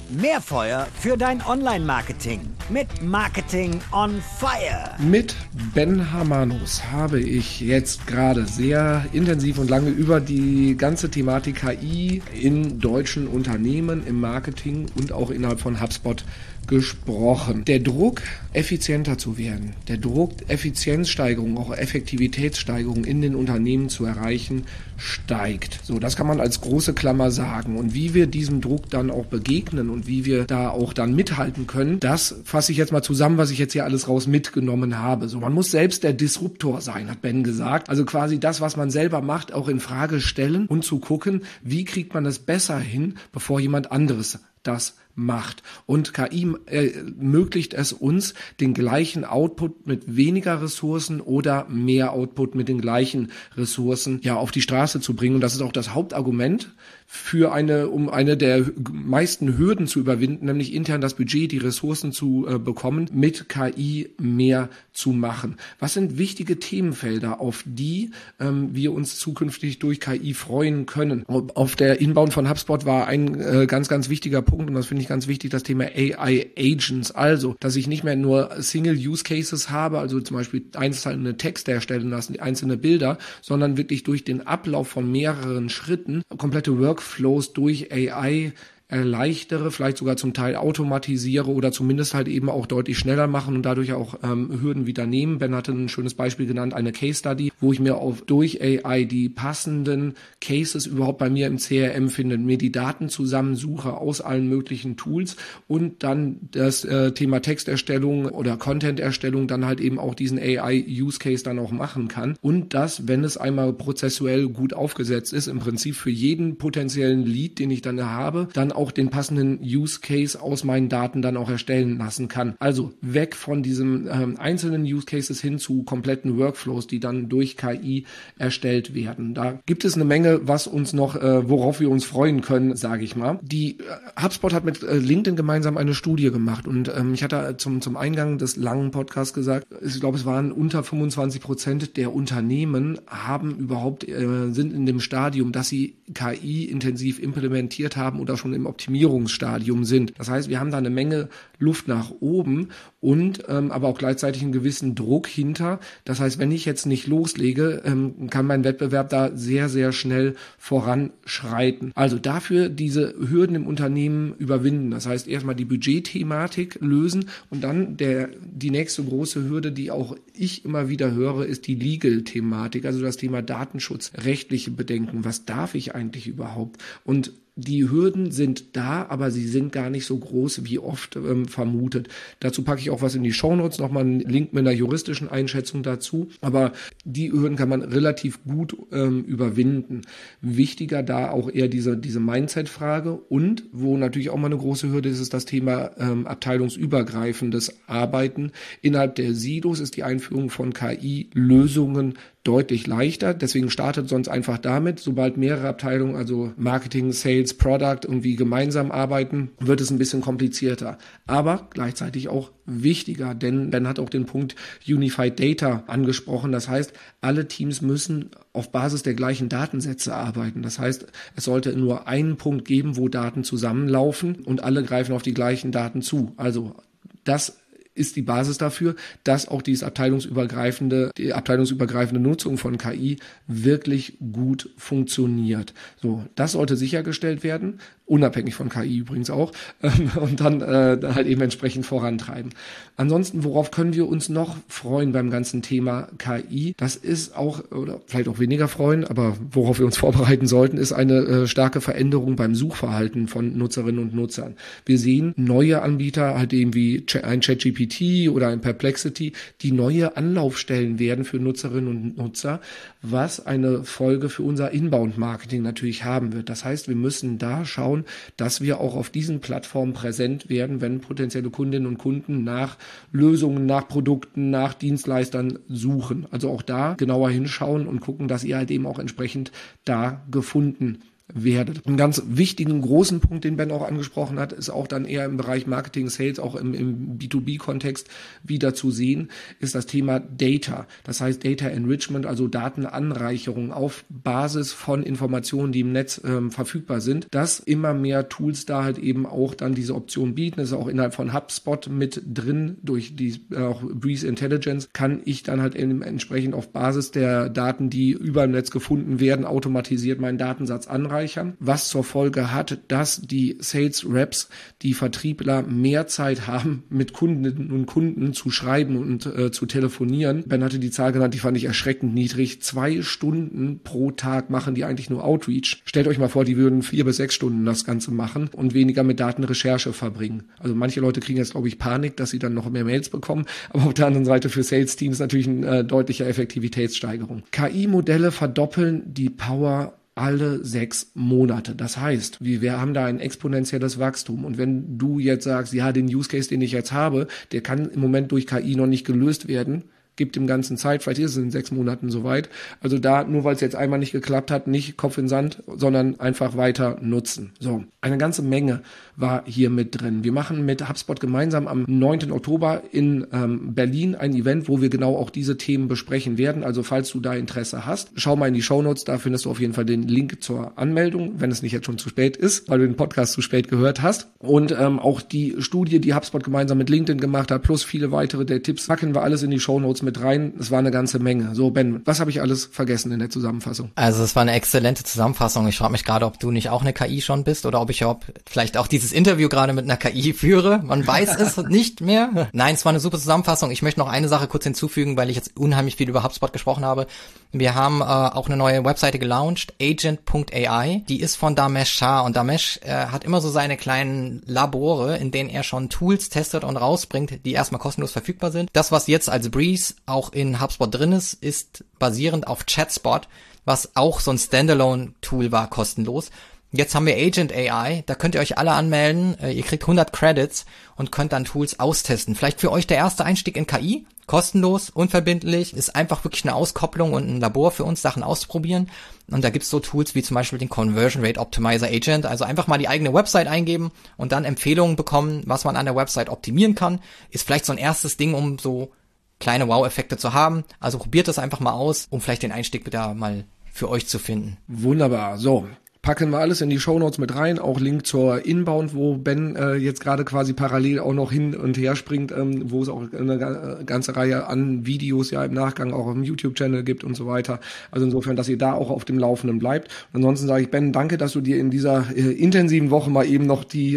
Mehr Feuer für dein Online-Marketing mit Marketing on Fire. Mit Ben Hamanus habe ich jetzt gerade sehr intensiv und lange über die ganze Thematik KI in deutschen Unternehmen, im Marketing und auch innerhalb von HubSpot gesprochen. Der Druck, effizienter zu werden, der Druck, Effizienzsteigerung, auch Effektivitätssteigerung in den Unternehmen zu erreichen, steigt. So, das kann man als große Klammer sagen. Und wie wir diesem Druck dann auch begegnen und wie wir da auch dann mithalten können, das fasse ich jetzt mal zusammen, was ich jetzt hier alles raus mitgenommen habe. So, man muss selbst der Disruptor sein, hat Ben gesagt. Also quasi das, was man selber macht, auch in Frage stellen und zu gucken, wie kriegt man das besser hin, bevor jemand anderes das macht. Und KI ermöglicht es uns, den gleichen Output mit weniger Ressourcen oder mehr Output mit den gleichen Ressourcen auf die Straße zu bringen. Und das ist auch das Hauptargument um eine der meisten Hürden zu überwinden, nämlich intern das Budget, die Ressourcen zu bekommen, mit KI mehr zu machen. Was sind wichtige Themenfelder, auf die wir uns zukünftig durch KI freuen können? Auf der Inbound von HubSpot war ein ganz, ganz wichtiger Punkt, und das finde ich ganz wichtig, das Thema AI Agents. Also, dass ich nicht mehr nur Single Use Cases habe, also zum Beispiel einzelne Texte erstellen lassen, einzelne Bilder, sondern wirklich durch den Ablauf von mehreren Schritten komplette Workflows durch AI erleichtere, vielleicht sogar zum Teil automatisiere oder zumindest halt eben auch deutlich schneller machen und dadurch auch Hürden wieder nehmen. Ben hatte ein schönes Beispiel genannt, eine Case Study, wo ich mir durch AI die passenden Cases überhaupt bei mir im CRM finde, mir die Daten zusammensuche aus allen möglichen Tools und dann das Thema Texterstellung oder Content-Erstellung dann halt eben auch diesen AI-Use-Case dann auch machen kann. Und das, wenn es einmal prozessuell gut aufgesetzt ist, im Prinzip für jeden potenziellen Lead, den ich dann habe, dann auch den passenden Use Case aus meinen Daten dann auch erstellen lassen kann. Also weg von diesem einzelnen Use Cases hin zu kompletten Workflows, die dann durch KI erstellt werden. Da gibt es eine Menge, was uns noch, worauf wir uns freuen können, sage ich mal. Die HubSpot hat mit LinkedIn gemeinsam eine Studie gemacht und ich hatte zum Eingang des langen Podcasts gesagt, ich glaube, es waren unter 25% der Unternehmen sind in dem Stadium, dass sie KI intensiv implementiert haben oder schon im Optimierungsstadium sind. Das heißt, wir haben da eine Menge Luft nach oben und aber auch gleichzeitig einen gewissen Druck hinter. Das heißt, wenn ich jetzt nicht loslege, kann mein Wettbewerb da sehr, sehr schnell voranschreiten. Also dafür diese Hürden im Unternehmen überwinden. Das heißt, erstmal die Budgetthematik lösen und dann die nächste große Hürde, die auch ich immer wieder höre, ist die Legal-Thematik, also das Thema Datenschutz, rechtliche Bedenken. Was darf ich eigentlich überhaupt? Und die Hürden sind da, aber sie sind gar nicht so groß, wie oft vermutet. Dazu packe ich auch was in die Shownotes, nochmal einen Link mit einer juristischen Einschätzung dazu. Aber die Hürden kann man relativ gut überwinden. Wichtiger da auch eher diese Mindset-Frage und wo natürlich auch mal eine große Hürde ist, ist das Thema abteilungsübergreifendes Arbeiten. Innerhalb der Silos ist die Einführung von KI-Lösungen deutlich leichter. Deswegen startet sonst einfach damit, sobald mehrere Abteilungen, also Marketing, Sales, Product irgendwie gemeinsam arbeiten, wird es ein bisschen komplizierter. Aber gleichzeitig auch wichtiger, denn Ben hat auch den Punkt Unified Data angesprochen. Das heißt, alle Teams müssen auf Basis der gleichen Datensätze arbeiten. Das heißt, es sollte nur einen Punkt geben, wo Daten zusammenlaufen und alle greifen auf die gleichen Daten zu. Also das ist die Basis dafür, dass auch die abteilungsübergreifende Nutzung von KI wirklich gut funktioniert. So, das sollte sichergestellt werden, unabhängig von KI übrigens auch, und dann halt eben entsprechend vorantreiben. Ansonsten, worauf können wir uns noch freuen beim ganzen Thema KI? Das ist auch, oder vielleicht auch weniger freuen, aber worauf wir uns vorbereiten sollten, ist eine starke Veränderung beim Suchverhalten von Nutzerinnen und Nutzern. Wir sehen neue Anbieter, halt eben wie ein ChatGPT oder ein Perplexity, die neue Anlaufstellen werden für Nutzerinnen und Nutzer, was eine Folge für unser Inbound-Marketing natürlich haben wird. Das heißt, wir müssen da schauen, dass wir auch auf diesen Plattformen präsent werden, wenn potenzielle Kundinnen und Kunden nach Lösungen, nach Produkten, nach Dienstleistern suchen. Also auch da genauer hinschauen und gucken, dass ihr halt eben auch entsprechend da gefunden werdet. Einen ganz wichtigen, großen Punkt, den Ben auch angesprochen hat, ist auch dann eher im Bereich Marketing, Sales, auch im B2B-Kontext wieder zu sehen, ist das Thema Data. Das heißt Data Enrichment, also Datenanreicherung auf Basis von Informationen, die im Netz verfügbar sind, dass immer mehr Tools da halt eben auch dann diese Option bieten. Das ist auch innerhalb von HubSpot mit drin, durch die auch Breeze Intelligence kann ich dann halt entsprechend auf Basis der Daten, die über im Netz gefunden werden, automatisiert meinen Datensatz anreichern, was zur Folge hat, dass die Sales Reps, die Vertriebler mehr Zeit haben, mit Kundinnen und Kunden zu schreiben und zu telefonieren. Ben hatte die Zahl genannt, die fand ich erschreckend niedrig. 2 Stunden pro Tag machen die eigentlich nur Outreach. Stellt euch mal vor, die würden 4 bis 6 Stunden das Ganze machen und weniger mit Datenrecherche verbringen. Also manche Leute kriegen jetzt, glaube ich, Panik, dass sie dann noch mehr Mails bekommen, aber auf der anderen Seite für Sales-Teams natürlich eine deutliche Effektivitätssteigerung. KI-Modelle verdoppeln die Power alle 6 Monate. Das heißt, wir haben da ein exponentielles Wachstum. Und wenn du jetzt sagst, ja, den Use Case, den ich jetzt habe, der kann im Moment durch KI noch nicht gelöst werden, gibt dem Ganzen Zeit, vielleicht ist es in 6 Monaten soweit. Also da, nur weil es jetzt einmal nicht geklappt hat, nicht Kopf in Sand, sondern einfach weiter nutzen. So, eine ganze Menge war hier mit drin. Wir machen mit HubSpot gemeinsam am 9. Oktober in Berlin ein Event, wo wir genau auch diese Themen besprechen werden. Also falls du da Interesse hast, schau mal in die Shownotes, da findest du auf jeden Fall den Link zur Anmeldung, wenn es nicht jetzt schon zu spät ist, weil du den Podcast zu spät gehört hast. Und auch die Studie, die HubSpot gemeinsam mit LinkedIn gemacht hat, plus viele weitere der Tipps, packen wir alles in die Shownotes mit rein. Es war eine ganze Menge. So, Ben, was habe ich alles vergessen in der Zusammenfassung? Also es war eine exzellente Zusammenfassung. Ich frage mich gerade, ob du nicht auch eine KI schon bist oder ob ich vielleicht auch dieses Interview gerade mit einer KI führe. Man weiß es nicht mehr. Nein, es war eine super Zusammenfassung. Ich möchte noch eine Sache kurz hinzufügen, weil ich jetzt unheimlich viel über HubSpot gesprochen habe. Wir haben auch eine neue Webseite gelauncht, agent.ai. Die ist von Damesh Shah und Damesh hat immer so seine kleinen Labore, in denen er schon Tools testet und rausbringt, die erstmal kostenlos verfügbar sind. Das, was jetzt als Breeze auch in HubSpot drin ist basierend auf ChatSpot, was auch so ein Standalone-Tool war, kostenlos. Jetzt haben wir Agent AI, da könnt ihr euch alle anmelden, ihr kriegt 100 Credits und könnt dann Tools austesten. Vielleicht für euch der erste Einstieg in KI, kostenlos, unverbindlich, ist einfach wirklich eine Auskopplung und ein Labor für uns, Sachen auszuprobieren. Und da gibt's so Tools wie zum Beispiel den Conversion Rate Optimizer Agent, also einfach mal die eigene Website eingeben und dann Empfehlungen bekommen, was man an der Website optimieren kann. Ist vielleicht so ein erstes Ding, um so kleine Wow-Effekte zu haben. Also probiert das einfach mal aus, um vielleicht den Einstieg da mal für euch zu finden. Wunderbar. So, packen wir alles in die Shownotes mit rein, auch Link zur Inbound, wo Ben jetzt gerade quasi parallel auch noch hin und her springt, wo es auch eine ganze Reihe an Videos ja im Nachgang auch auf dem YouTube-Channel gibt und so weiter. Also insofern, dass ihr da auch auf dem Laufenden bleibt. Und ansonsten sage ich, Ben, danke, dass du dir in dieser intensiven Woche mal eben noch die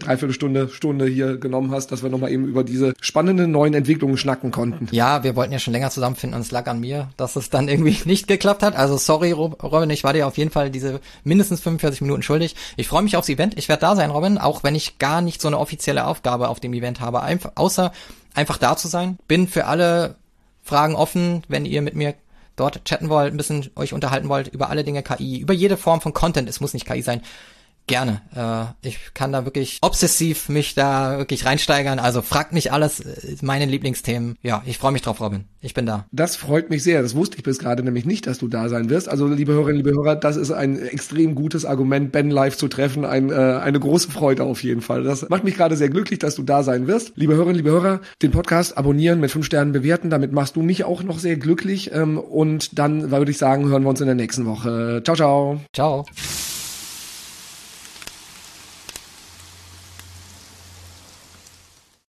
Stunde hier genommen hast, dass wir nochmal eben über diese spannenden neuen Entwicklungen schnacken konnten. Ja, wir wollten ja schon länger zusammenfinden und es lag an mir, dass es dann irgendwie nicht geklappt hat. Also sorry, Robin, ich war dir auf jeden Fall diese mindestens 45 Minuten schuldig. Ich freue mich aufs Event. Ich werde da sein, Robin, auch wenn ich gar nicht so eine offizielle Aufgabe auf dem Event habe, außer einfach da zu sein. Bin für alle Fragen offen, wenn ihr mit mir dort chatten wollt, ein bisschen euch unterhalten wollt über alle Dinge KI, über jede Form von Content. Es muss nicht KI sein. Gerne. Ich kann da wirklich obsessiv mich da wirklich reinsteigern. Also fragt mich alles, meine Lieblingsthemen. Ja, ich freue mich drauf, Robin. Ich bin da. Das freut mich sehr. Das wusste ich bis gerade nämlich nicht, dass du da sein wirst. Also liebe Hörerinnen, liebe Hörer, das ist ein extrem gutes Argument, Ben live zu treffen. Eine große Freude auf jeden Fall. Das macht mich gerade sehr glücklich, dass du da sein wirst. Liebe Hörerinnen, liebe Hörer, den Podcast abonnieren, mit 5 Sternen bewerten. Damit machst du mich auch noch sehr glücklich. Und dann würde ich sagen, hören wir uns in der nächsten Woche. Ciao, ciao. Ciao.